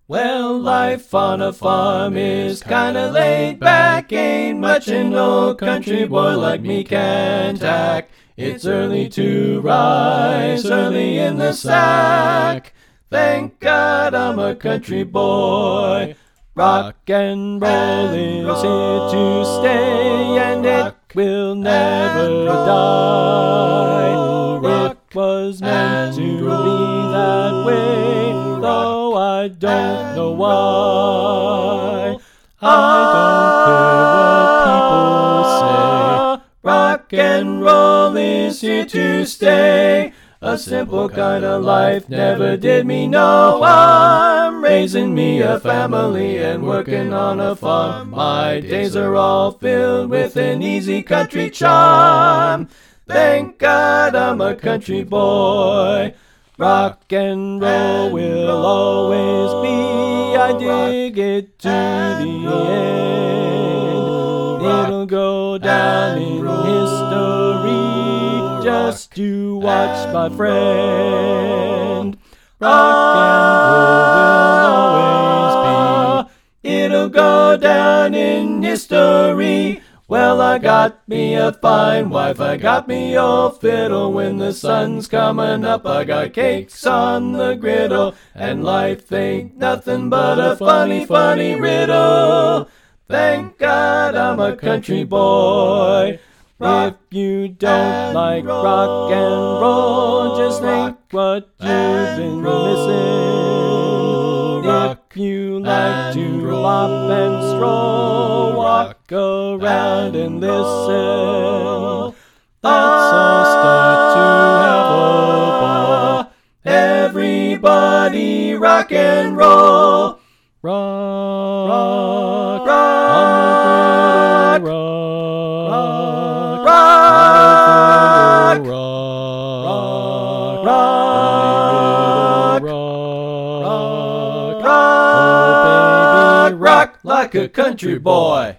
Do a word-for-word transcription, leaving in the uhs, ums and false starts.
Well, life on a farm is kinda laid back. Ain't much an old country boy like me can tack. It's early to rise, early in the sack. Thank God I'm a country boy. Rock and roll is here to stay, and it will never die. It was meant to be that way, though I don't know why. I don't care what people say. Rock and roll is here to stay. A simple kind of life never did me no harm. Raising me a family and working on a farm. My days are all filled with an easy country charm. Thank God I'm a country boy. Rock and roll will always be. I dig it to the end. It'll go down in history. Just you watch, my friend. Rock and roll will always be. It'll go down in history. Well, I got me a fine wife, I got me old fiddle. When the sun's coming up, I got cakes on the griddle. And life ain't nothing but a funny, funny riddle. Thank God I'm a country boy. If you don't like rock and roll, just think what you've been missing. If you like to bop and stroll, walk around and listen. Let's all start to have a ball. Everybody rock and roll. Rock, rock, rock, rock, rock, rock, rock, rock, rock, rock, rock like a country boy.